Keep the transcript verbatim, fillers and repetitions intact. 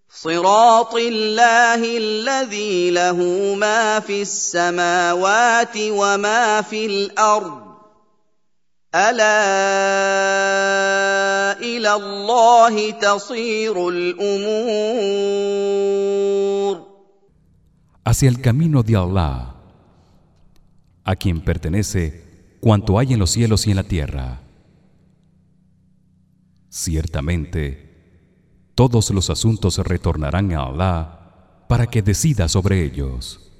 صراط الله الذي له ما في السماوات وما في الأرض ألا إلى الله تصير الأمور. Hacia el camino de Allah, a quien pertenece cuanto hay en los cielos y en la tierra. Ciertamente todos los asuntos retornarán a Allah para que decida sobre ellos.